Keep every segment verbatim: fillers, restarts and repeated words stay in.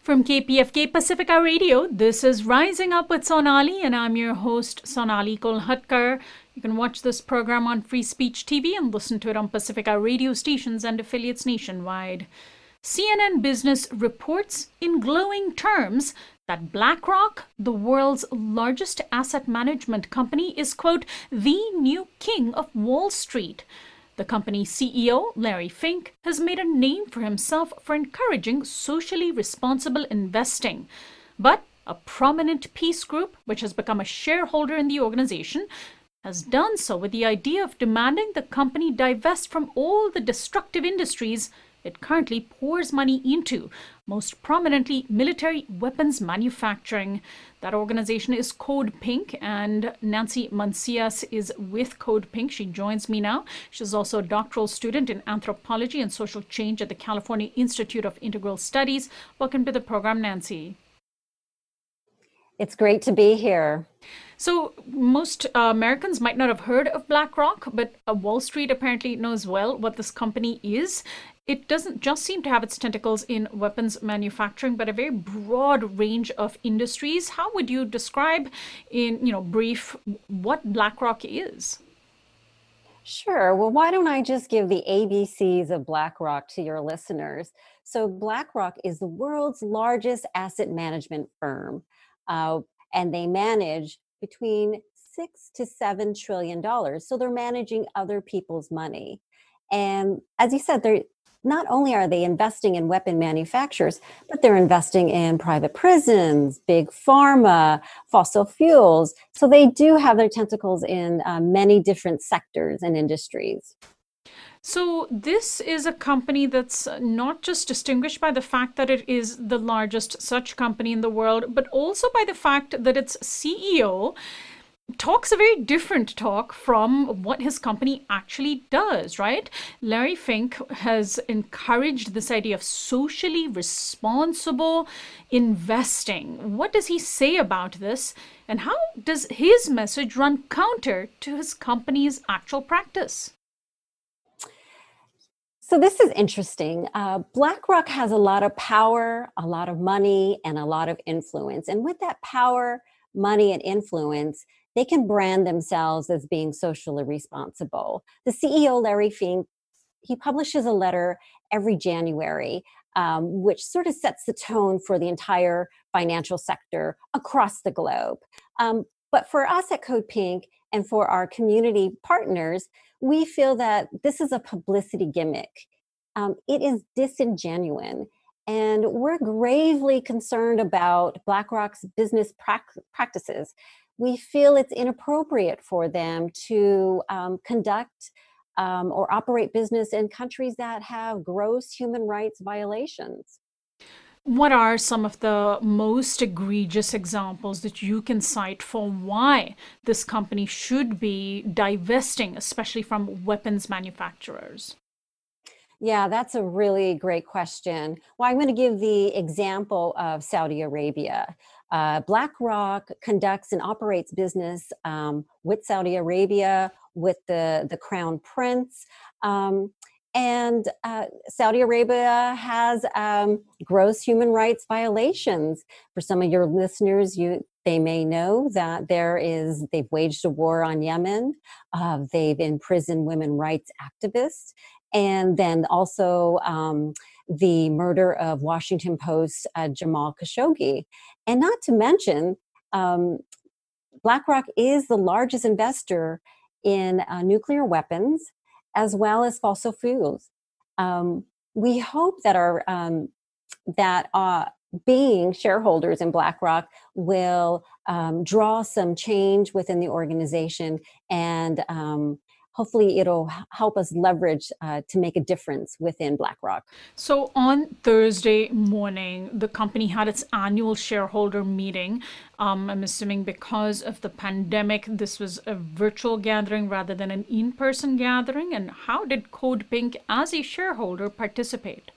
From K P F K Pacifica Radio, this is Rising Up with Sonali, and I'm your host, Sonali Kolhatkar. You can watch this program on Free Speech T V and listen to it on Pacifica radio stations and affiliates nationwide. C N N Business reports in glowing terms that BlackRock, the world's largest asset management company, is, quote, the new king of Wall Street. The company's C E O, Larry Fink, has made a name for himself for encouraging socially responsible investing. But a prominent peace group, which has become a shareholder in the organization, has done so with the idea of demanding the company divest from all the destructive industries it currently pours money into, most prominently military weapons manufacturing. That organization is Code Pink, and Nancy Mancias is with Code Pink. She joins me now. She's also a doctoral student in anthropology and social change at the California Institute of Integral Studies. Welcome to the program, Nancy. It's great to be here. So most uh, Americans might not have heard of BlackRock, but uh, Wall Street apparently knows well what this company is. It doesn't just seem to have its tentacles in weapons manufacturing, but a very broad range of industries. How would you describe in, you know, brief what BlackRock is? Sure. Well, why don't I just give the A B Cs of BlackRock to your listeners? So BlackRock is the world's largest asset management firm, uh, and they manage between six to seven trillion dollars. So they're managing other people's money. And as you said, they're not only are they investing in weapon manufacturers, but they're investing in private prisons, big pharma, fossil fuels. So they do have their tentacles in uh, many different sectors and industries. So this is a company that's not just distinguished by the fact that it is the largest such company in the world, but also by the fact that its C E O talks a very different talk from what his company actually does, right? Larry Fink has encouraged this idea of socially responsible investing. What does he say about this? And how does his message run counter to his company's actual practice? So this is interesting. Uh, BlackRock has a lot of power, a lot of money, and a lot of influence. And with that power, money, and influence, they can brand themselves as being socially responsible. The C E O, Larry Fink, he publishes a letter every January, um, which sort of sets the tone for the entire financial sector across the globe. Um, but for us at Code Pink and for our community partners, we feel that this is a publicity gimmick. Um, it is disingenuous. And we're gravely concerned about BlackRock's business pra- practices. We feel it's inappropriate for them to um, conduct um, or operate business in countries that have gross human rights violations. What are some of the most egregious examples that you can cite for why this company should be divesting, especially from weapons manufacturers? Yeah, that's a really great question. Well, I'm going to give the example of Saudi Arabia. Uh, BlackRock conducts and operates business um, with Saudi Arabia, with the, the Crown Prince. Um, and uh, Saudi Arabia has um, gross human rights violations. For some of your listeners, you they may know that there is they've waged a war on Yemen. Uh, they've imprisoned women rights activists. And then also um, the murder of Washington Post uh, Jamal Khashoggi. And not to mention, um, BlackRock is the largest investor in uh, nuclear weapons as well as fossil fuels. Um, we hope that our um, that uh, being shareholders in BlackRock will um, draw some change within the organization, and um, hopefully it'll help us leverage uh, to make a difference within BlackRock. So on Thursday morning, the company had its annual shareholder meeting. Um, I'm assuming because of the pandemic, this was a virtual gathering rather than an in-person gathering. And how did Code Pink, as a shareholder, participate?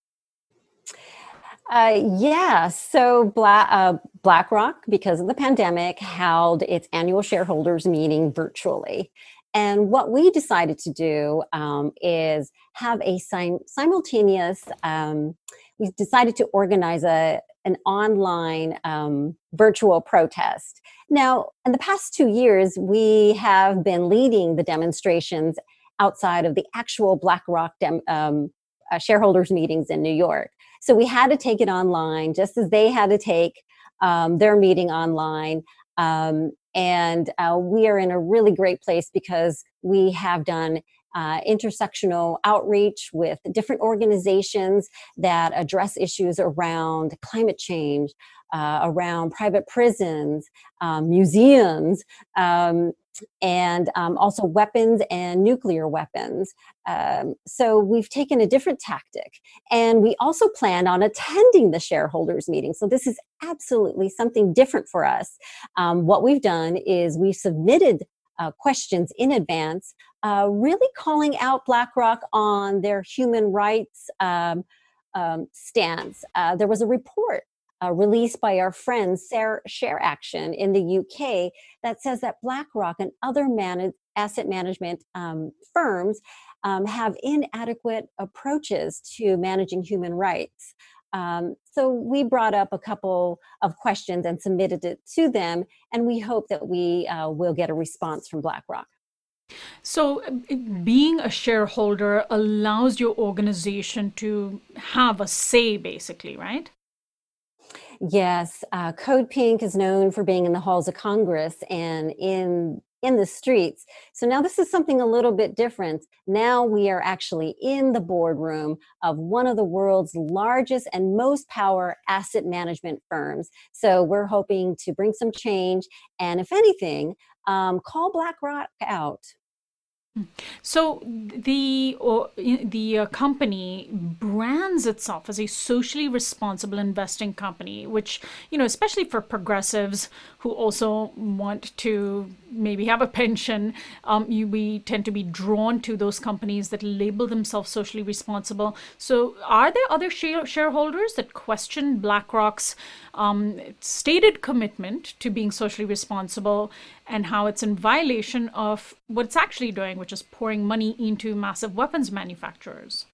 Uh, yeah, so Bla- uh, BlackRock, because of the pandemic, held its annual shareholders meeting virtually. And what we decided to do um, is have a sim- simultaneous, um, we decided to organize a, an online um, virtual protest. Now, in the past two years, we have been leading the demonstrations outside of the actual BlackRock dem- um, uh, shareholders meetings in New York. So we had to take it online, just as they had to take um, their meeting online. Um, and uh, we are in a really great place because we have done uh, intersectional outreach with different organizations that address issues around climate change, uh, around private prisons, um, museums, um, and um, also weapons and nuclear weapons. Um, so we've taken a different tactic. And we also plan on attending the shareholders meeting. So this is absolutely something different for us. Um, what we've done is we've submitted uh, questions in advance, uh, really calling out BlackRock on their human rights um, um, stance. Uh, there was a report uh, released by our friends Share Action in the U K that says that BlackRock and other man- asset management um, firms um, have inadequate approaches to managing human rights. Um, so we brought up a couple of questions and submitted it to them, and we hope that we uh, will get a response from BlackRock. So, being a shareholder allows your organization to have a say, basically, right? Yes, uh, Code Pink is known for being in the halls of Congress and in in the streets. So now this is something a little bit different. Now we are actually in the boardroom of one of the world's largest and most power asset management firms. So we're hoping to bring some change, and if anything, um, call BlackRock out. So the or, the uh, company brands itself as a socially responsible investing company, which, you know, especially for progressives who also want to maybe have a pension, um, you, we tend to be drawn to those companies that label themselves socially responsible. So are there other share- shareholders that question BlackRock's um, stated commitment to being socially responsible and how it's in violation of what it's actually doing, which is pouring money into massive weapons manufacturers?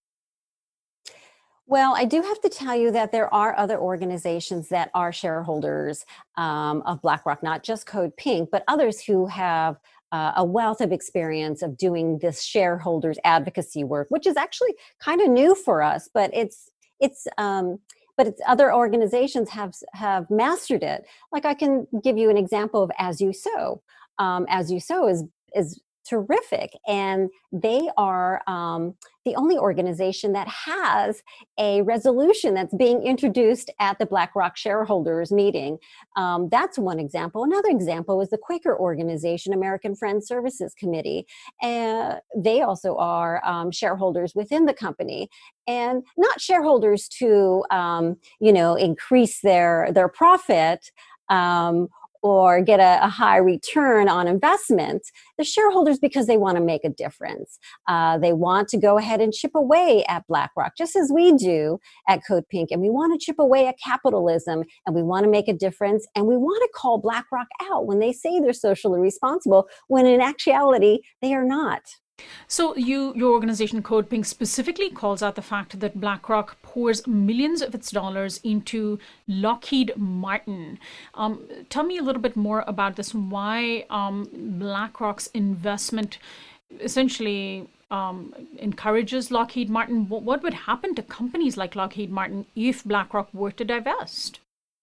Well, I do have to tell you that there are other organizations that are shareholders um, of BlackRock, not just Code Pink, but others who have uh, a wealth of experience of doing this shareholders advocacy work, which is actually kind of new for us, but it's it's um, but it's other organizations have have mastered it. Like I can give you an example of As You Sow. Um, As You Sow is is terrific, and they are um, the only organization that has a resolution that's being introduced at the BlackRock shareholders meeting. Um, that's one example. Another example is the Quaker organization, American Friends Services Committee. And they also are um, shareholders within the company, and not shareholders to, um, you know, increase their their profit. Um, or get a, a high return on investment. The shareholders because they want to make a difference. Uh, they want to go ahead and chip away at BlackRock, just as we do at Code Pink. And we want to chip away at capitalism, and we want to make a difference. And we want to call BlackRock out when they say they're socially responsible, when in actuality, they are not. So you, your organization Code Pink specifically calls out the fact that BlackRock pours millions of its dollars into Lockheed Martin. Um, tell me a little bit more about this. Why um, BlackRock's investment essentially um, encourages Lockheed Martin? What, what would happen to companies like Lockheed Martin if BlackRock were to divest?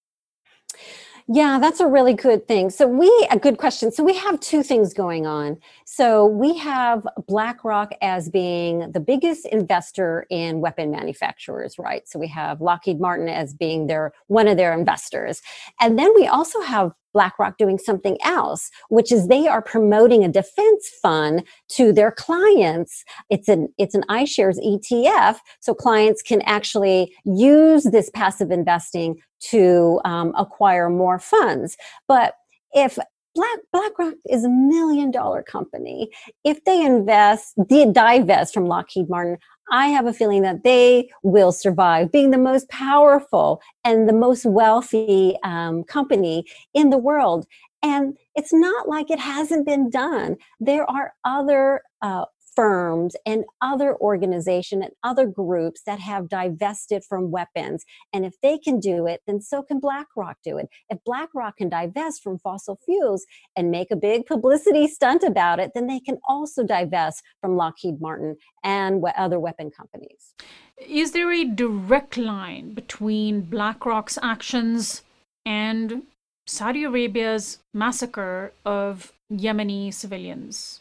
Yeah, that's a really good thing. So we, a good question. So we have two things going on. So we have BlackRock as being the biggest investor in weapon manufacturers, right? So we have Lockheed Martin as being their one of their investors. And then we also have BlackRock doing something else, which is they are promoting a defense fund to their clients. It's an it's an iShares E T F, so clients can actually use this passive investing to um, acquire more funds. But if Black, BlackRock is a million dollar company, if they invest, they divest from Lockheed Martin, I have a feeling that they will survive being the most powerful and the most wealthy um, company in the world. And it's not like it hasn't been done. There are other uh, firms and other organizations and other groups that have divested from weapons. And if they can do it, then so can BlackRock do it. If BlackRock can divest from fossil fuels and make a big publicity stunt about it, then they can also divest from Lockheed Martin and other weapon companies. Is there a direct line between BlackRock's actions and Saudi Arabia's massacre of Yemeni civilians?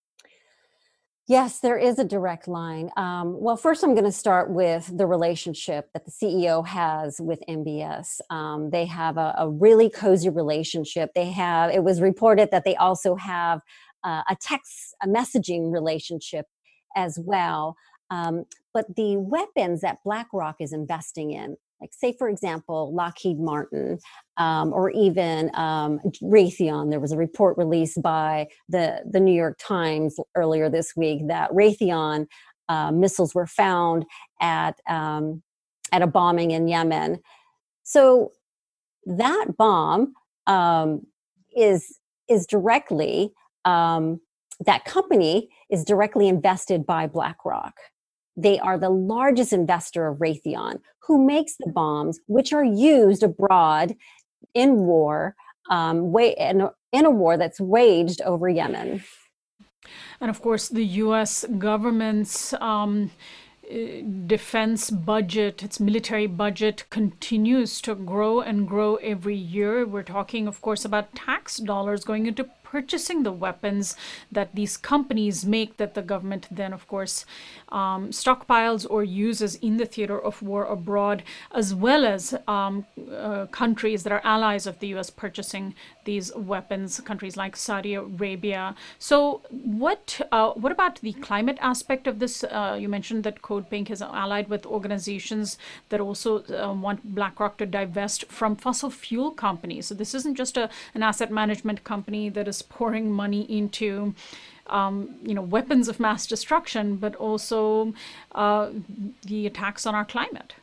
Yes, there is a direct line. Um, well, first, I'm going to start with the relationship that the C E O has with M B S. Um, they have a, a really cozy relationship. They have. It was reported that they also have uh, a text, a messaging relationship as well. Um, but the weapons that BlackRock is investing in, like say, for example, Lockheed Martin, um, or even um, Raytheon. There was a report released by the, the New York Times earlier this week that Raytheon uh, missiles were found at, um, at a bombing in Yemen. So that bomb um, is, is directly, um, that company is directly invested by BlackRock. They are the largest investor of Raytheon, who makes the bombs, which are used abroad in war, um, in, in a war that's waged over Yemen. And of course, the U S government's um, defense budget, its military budget, continues to grow and grow every year. We're talking, of course, about tax dollars going into purchasing the weapons that these companies make, that the government then, of course, um, stockpiles or uses in the theater of war abroad, as well as um, uh, countries that are allies of the U S purchasing these weapons, countries like Saudi Arabia. So what uh, what about the climate aspect of this? Uh, you mentioned that Code Pink is allied with organizations that also uh, want BlackRock to divest from fossil fuel companies. So this isn't just a, an asset management company that is pouring money into um, you know, weapons of mass destruction, but also uh, the attacks on our climate.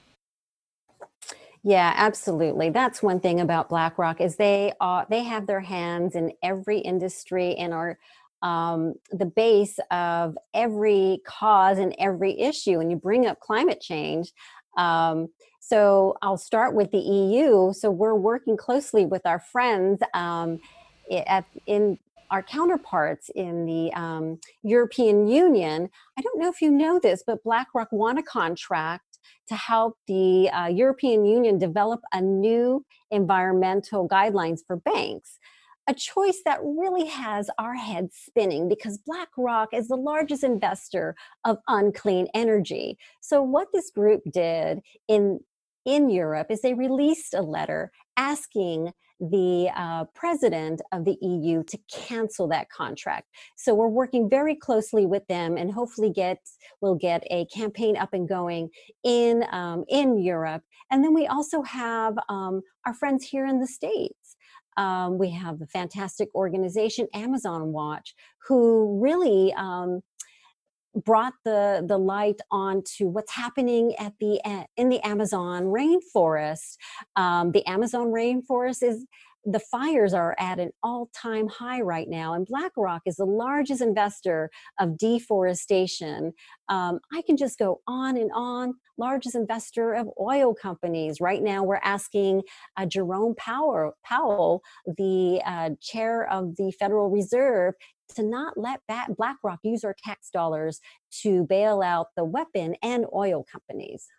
Yeah, absolutely. That's one thing about BlackRock is they are they have their hands in every industry and are um, the base of every cause and every issue. And you bring up climate change. Um, so I'll start with the E U. So we're working closely with our friends um, at, in our counterparts in the um, European Union. I don't know if you know this, but BlackRock won a contract to help the uh, European Union develop a new environmental guidelines for banks. A choice that really has our heads spinning because BlackRock is the largest investor of unclean energy. So what this group did in, in Europe is they released a letter asking the uh, president of the E U to cancel that contract. So we're working very closely with them and hopefully get we'll get a campaign up and going in, um, in Europe. And then we also have um, our friends here in the States. Um, we have the fantastic organization Amazon Watch, who really um, brought the, the light onto what's happening at the in the Amazon rainforest. Um, the Amazon rainforest is the fires are at an all-time high right now, and BlackRock is the largest investor of deforestation. Um, I can just go on and on. Largest investor of oil companies. Right now, we're asking uh, Jerome Powell, Powell the uh, chair of the Federal Reserve, to not let BlackRock use our tax dollars to bail out the weapon and oil companies.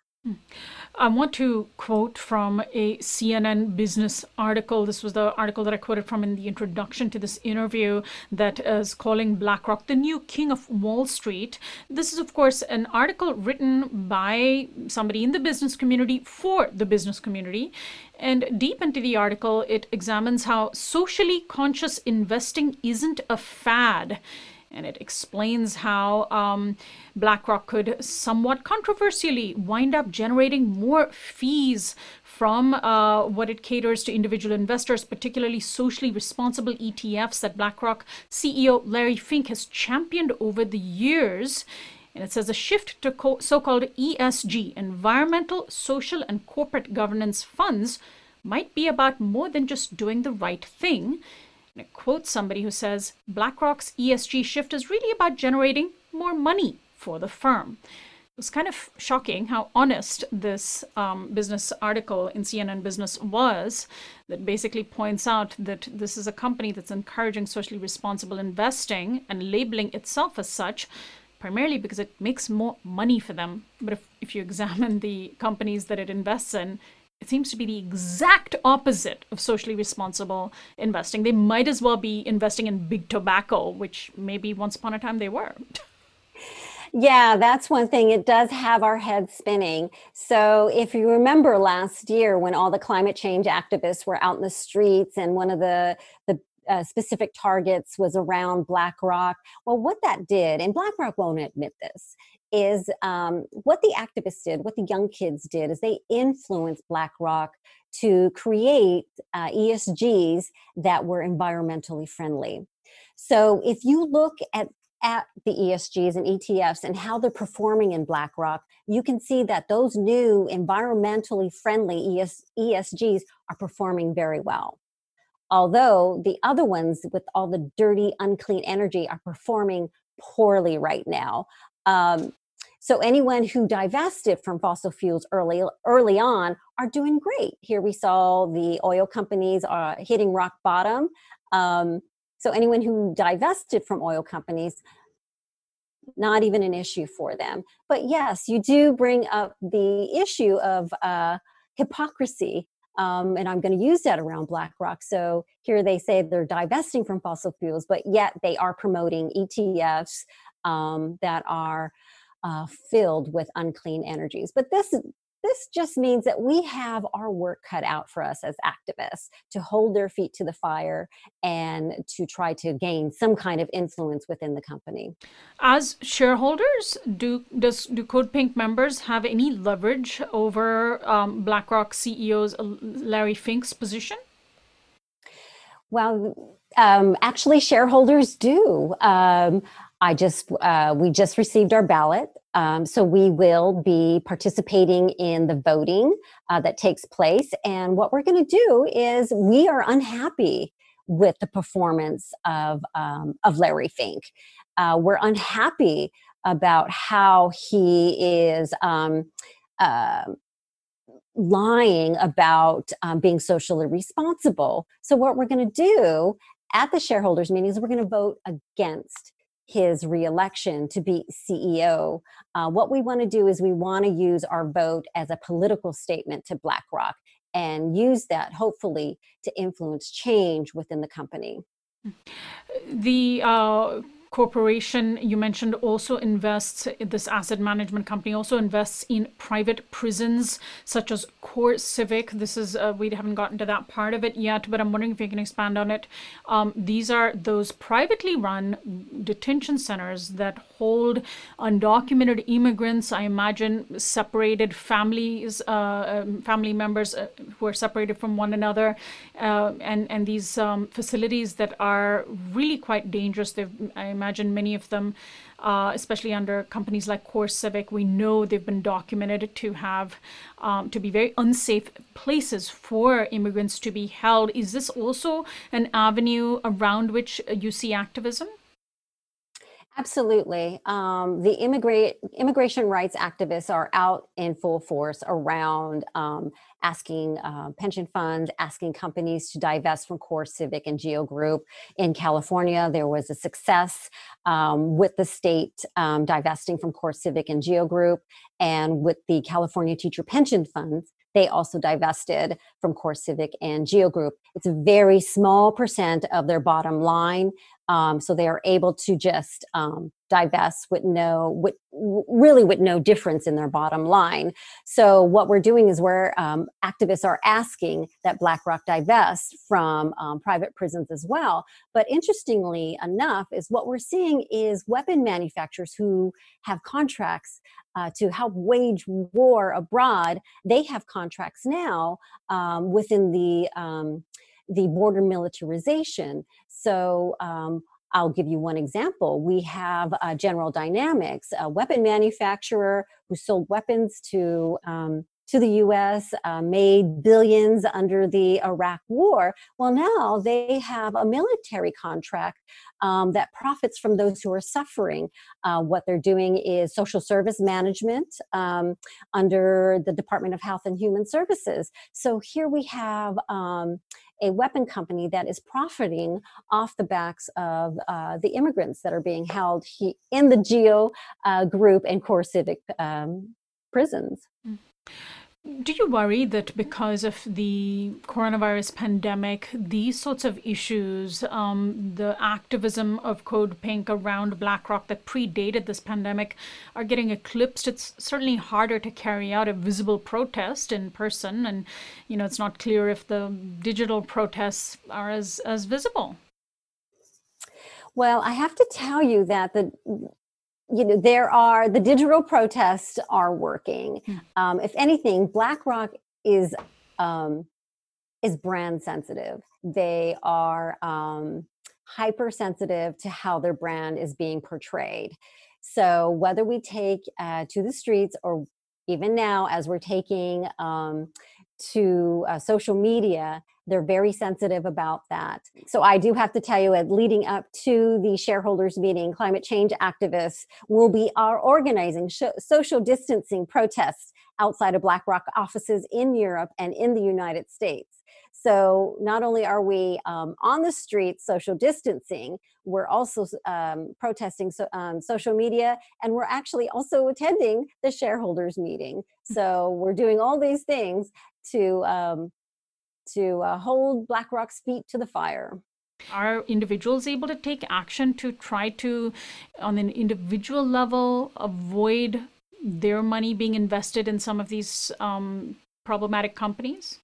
I want to quote from a C N N business article. This was the article that I quoted from in the introduction to this interview that is calling BlackRock the new king of Wall Street. This is, of course, an article written by somebody in the business community for the business community. And deep into the article, it examines how socially conscious investing isn't a fad. And it explains how um, BlackRock could somewhat controversially wind up generating more fees from uh, what it caters to individual investors, particularly socially responsible E T Fs that BlackRock C E O Larry Fink has championed over the years. And it says a shift to co- so-called E S G, environmental, social, and corporate governance funds, might be about more than just doing the right thing. And it quotes somebody who says, BlackRock's E S G shift is really about generating more money for the firm. It was kind of shocking how honest this um, business article in C N N Business was, that basically points out that this is a company that's encouraging socially responsible investing and labeling itself as such, primarily because it makes more money for them. But if, if you examine the companies that it invests in, it seems to be the exact opposite of socially responsible investing. They might as well be investing in big tobacco, which maybe once upon a time they were. Yeah, that's one thing. It does have our heads spinning. So if you remember last year when all the climate change activists were out in the streets, and one of the, the uh, specific targets was around BlackRock, well, what that did, and BlackRock won't admit this, is um, what the activists did, what the young kids did, is they influenced BlackRock to create uh, E S Gs that were environmentally friendly. So if you look at at the E S Gs and E T Fs and how they're performing in BlackRock, you can see that those new environmentally friendly E S, E S Gs are performing very well. Although the other ones with all the dirty, unclean energy are performing poorly right now. Um, so anyone who divested from fossil fuels early early on are doing great. Here we saw the oil companies are hitting rock bottom. Um, So anyone who divested from oil companies, not even an issue for them. But yes, you do bring up the issue of uh, hypocrisy. Um, and I'm going to use that around BlackRock. So here they say they're divesting from fossil fuels, but yet they are promoting E T Fs um, that are uh, filled with unclean energies. But this This just means that we have our work cut out for us as activists to hold their feet to the fire and to try to gain some kind of influence within the company. As shareholders, do does do Code Pink members have any leverage over um, BlackRock C E O's Larry Fink's position? Well, um, actually, shareholders do. Um, I just uh, we just received our ballot, um, so we will be participating in the voting uh, that takes place. And what we're going to do is we are unhappy with the performance of um, of Larry Fink. Uh, we're unhappy about how he is um, uh, lying about um, being socially responsible. So what we're going to do at the shareholders meeting is we're going to vote against his reelection to be C E O. Uh, what we want to do is we want to use our vote as a political statement to BlackRock and use that hopefully to influence change within the company. The uh, corporation you mentioned also invests, this asset management company also invests in private prisons such as CoreCivic. This is, uh, we haven't gotten to that part of it yet, but I'm wondering if you can expand on it. Um, these are those privately run detention centers that hold undocumented immigrants, I imagine separated families, uh, um, family members uh, who are separated from one another, uh, and, and these um, facilities that are really quite dangerous. They've, I imagine many of them, uh, especially under companies like CoreCivic, we know they've been documented to have, um, to be very unsafe places for immigrants to be held. Is this also an avenue around which you see activism? Absolutely. Um, the immigrate, immigration rights activists are out in full force around um, asking uh, pension funds, asking companies to divest from CoreCivic and Geo Group. In California, there was a success um, with the state um, divesting from CoreCivic and Geo Group, and with the California Teacher Pension Funds, they also divested from CoreCivic and Geo Group. It's a very small percent of their bottom line. Um, so they are able to just um, divest with no, with, really with no difference in their bottom line. So what we're doing is we're, um, activists are asking that BlackRock divest from um, private prisons as well. But interestingly enough, is what we're seeing is weapon manufacturers who have contracts uh, to help wage war abroad. They have contracts now um, within the um, the border militarization. So um, I'll give you one example. We have uh, General Dynamics, a weapon manufacturer who sold weapons to um, to the U S, uh, made billions under the Iraq War. Well, now they have a military contract um, that profits from those who are suffering. Uh, what they're doing is social service management um, under the Department of Health and Human Services. So here we have um, a weapon company that is profiting off the backs of uh, the immigrants that are being held he- in the GEO uh, group and CoreCivic um, prisons. Do you worry that because of the coronavirus pandemic, these sorts of issues, um, the activism of Code Pink around BlackRock that predated this pandemic, are getting eclipsed? It's certainly harder to carry out a visible protest in person, and you know it's not clear if the digital protests are as as visible. Well, I have to tell you that the you know, there are, the digital protests are working. Mm. Um, if anything, BlackRock is um, is brand sensitive. They are um, hypersensitive to how their brand is being portrayed. So whether we take uh, to the streets, or even now as we're taking um, to uh, social media, they're very sensitive about that. So I do have to tell you, at leading up to the shareholders meeting, climate change activists will be are organizing sh- social distancing protests outside of BlackRock offices in Europe and in the United States. So not only are we um, on the streets social distancing, we're also um, protesting so, um, social media, and we're actually also attending the shareholders meeting. So we're doing all these things to um, to uh, hold BlackRock's feet to the fire. Are individuals able to take action to try to, on an individual level, avoid their money being invested in some of these um, problematic companies?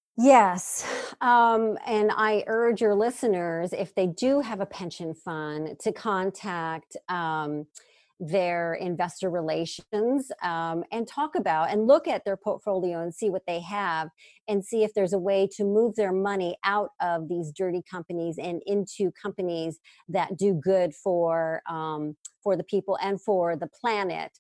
Yes. Um, and I urge your listeners, if they do have a pension fund, to contact um, their investor relations um, and talk about and look at their portfolio and see what they have, and see if there's a way to move their money out of these dirty companies and into companies that do good for um, for the people and for the planet.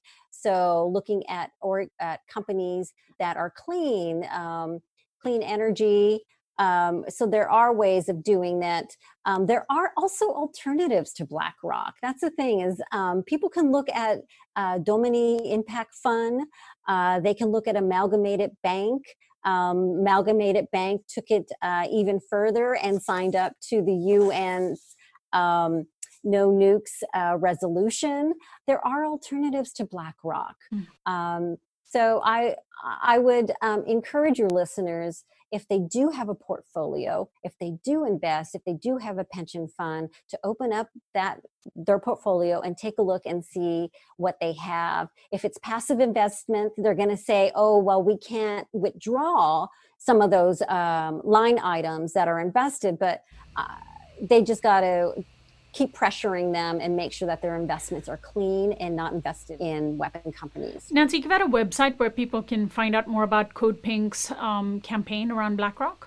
So looking at or at companies that are clean, um, clean energy. Um, so there are ways of doing that. Um, there are also alternatives to BlackRock. That's the thing, is um, people can look at uh, Domini Impact Fund. Uh, they can look at Amalgamated Bank. Um, Amalgamated Bank took it uh, even further and signed up to the U N's um, no nukes uh, resolution. There are alternatives to BlackRock. Mm. Um, so I I would um, encourage your listeners, if they do have a portfolio, if they do invest, if they do have a pension fund, to open up that their portfolio and take a look and see what they have. If it's passive investment, they're going to say, oh, well, we can't withdraw some of those um, line items that are invested, but uh, they just got to keep pressuring them and make sure that their investments are clean and not invested in weapon companies. Nancy, you've got a website where people can find out more about Code Pink's um, campaign around BlackRock?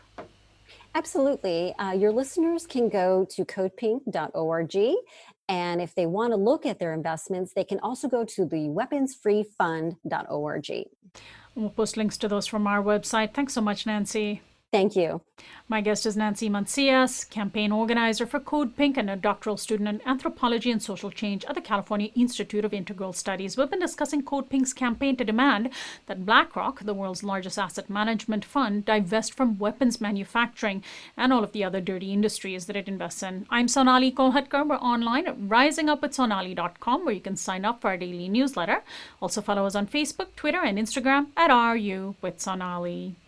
Absolutely. Uh, your listeners can go to code pink dot org. And if they want to look at their investments, they can also go to the weapons free fund dot org. We'll post links to those from our website. Thanks so much, Nancy. Thank you. My guest is Nancy Mancias, campaign organizer for Code Pink and a doctoral student in anthropology and social change at the California Institute of Integral Studies. We've been discussing Code Pink's campaign to demand that BlackRock, the world's largest asset management fund, divest from weapons manufacturing and all of the other dirty industries that it invests in. I'm Sonali Kolhatkar. We're online at rising up with sonali dot com, where you can sign up for our daily newsletter. Also follow us on Facebook, Twitter, and Instagram at R U with Sonali.